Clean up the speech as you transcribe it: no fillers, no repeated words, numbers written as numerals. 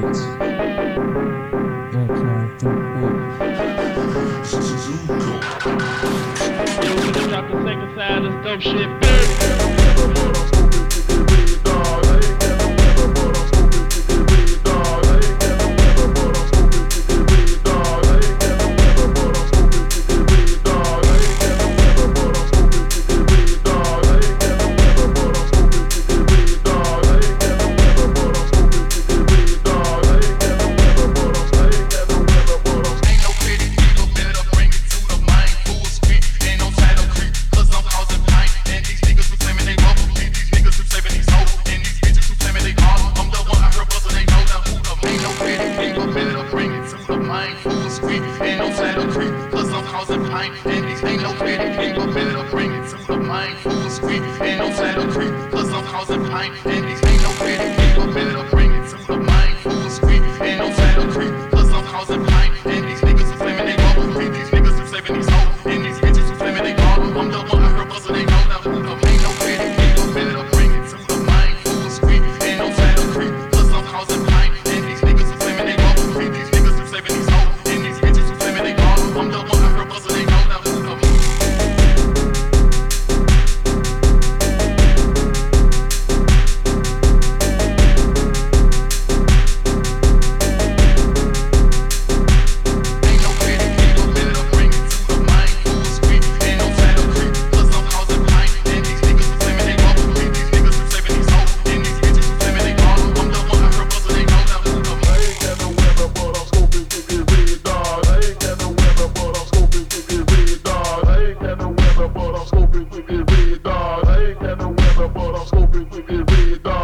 beats. Incline through Yo, we just dropped the second side of this dope shit, bitch. Ain't no Saddle Creek, cause I'm causing pain. And these ain't no petty people, better bring it to the main full street. Ain't no Saddle Creek, cause I'm causing pain. And these ain't no petty people, better bring it to the main full street. Ain't no Saddle Creek, cause I'm causing pain. And these niggas who claiming they bubble feed, these niggas who saving these hoes. And these bitches who claiming they ball. I'm the one I heard bustin', they know that who the ain't no petty people, better bring it to the main full street. Ain't no Saddle Creek, cause I'm causing pain. And these niggas who claiming they bubble feed, these niggas who saving these hoes. And these bitches who claiming they ball. I'm the one I heard bustin', they know that who the But I'm scoping with it red dot. I ain't got no weather, but I'm scoping with it red dot.